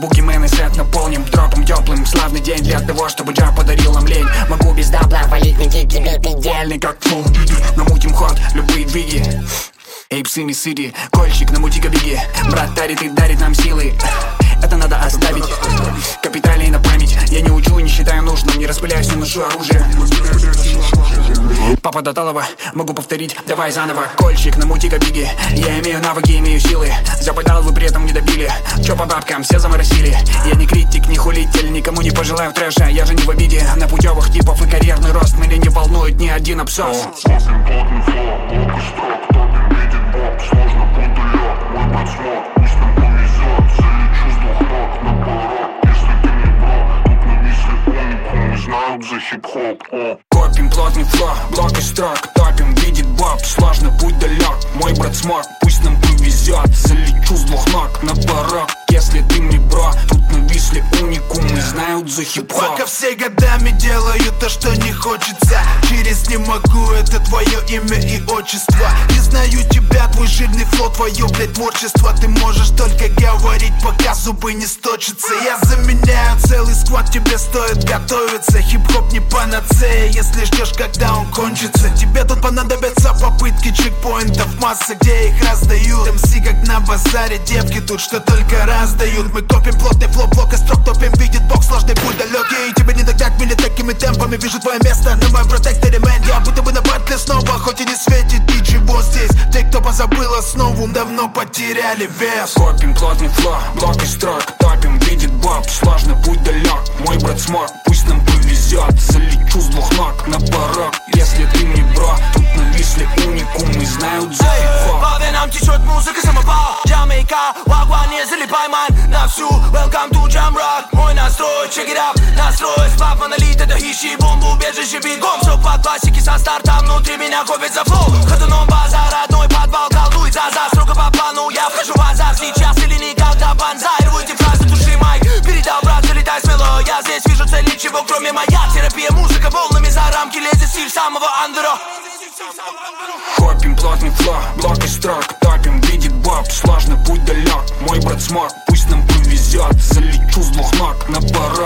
бугимен и сет наполним дропом теплым. Славный день для того, чтобы джаб подарил нам лень. Могу без дабла валить на кик, тебе идеальный как фул диги. Намутим ход, любые двиги. Эй, псы, миссири, кольчик, намути-ка беги. Брат дарит и дарит нам силы. Это надо оставить. Капиталей на память. Я не учу и не считаю нужным. Не распыляюсь, не ношу оружие. Папа Доталова, могу повторить, давай заново. Кольчик, намути-ка беги. Я имею навыки, имею силы. Западал, вы при этом не добили. Чё по бабкам, все заморосили. Я не критик, не хулитель, никому не пожелаю трэша. Я же не в обиде на путевых типов и карьерный рост. Меня не волнует ни один абсос. Сложно путаю, мой брат смог, пусть нам повезет. Залечу с двух ног наоборот, если ты не бро. Тут на висле уникум, знают за хип-хоп. Копим плотный фло, блок из строк. Топим, видит Боб, сложно, путь далек. Мой брат смог, пусть нам повезет. Залечу с двух ног на порог, если ты не бро. Тут на висле уникум, знают за хип-хоп. Пока все годами делаю то, что не хочется. Через не могу, это твое имя и отчество. Не знаю тебя, твой жирный фло, твое, блядь, творчество. Ты можешь только говорить, пока зубы не сточатся. Я заменяю целый сквад, тебе стоит готовиться. Хип-хоп не панацея, если ждешь, когда он кончится. Тебе тут понадобятся попытки чекпоинтов, масса, где их раздают. МС как на базаре, девки тут что только раздают. Мы копим плотный фло, блок и строк, топим, видит бог, сложный путь далекий. И тебе не догнать меня такими темпами. Вижу твое место на моем протекторе, мэн. Я будто бы на батле снова, хоть и не светит ничего здесь. Те, кто позабыл основу, давно потеряли вес. Копим плотный фло, блок из строк. Топим, видит Боб, сложный путь далек. Мой брат смог, пусть нам повезет. Залечу с двух ног на порог, если ты не бро. Тут на висле уникум, и знают за хип-хоп. По венам течет музыка, самопал. Джамайка, вагван, не залипай, ман. На всю, welcome to Jam Rock. Мой настрой, check it out. Настрой, сплав, монолит, это хищи, бомбу, убежище, бегом. Все по классике со старта, внутри меня копит за флоу. Ходуном базар, родной подвал, колдует за строго по плану. Я вхожу в азарт, сейчас или никогда, банзай. Рвуйте фразы, туши майк. Передал, брат, залетай смело. Я здесь вижу цель, ничего кроме моя терапия. Музыка волнами за рамки лезет, стиль самого андера. Копим плотный фло, блок из строк. Топим, видит Боб, сложный путь далек. Мой брат смог, пусть нам повезет. Залечу с двух ног на порог.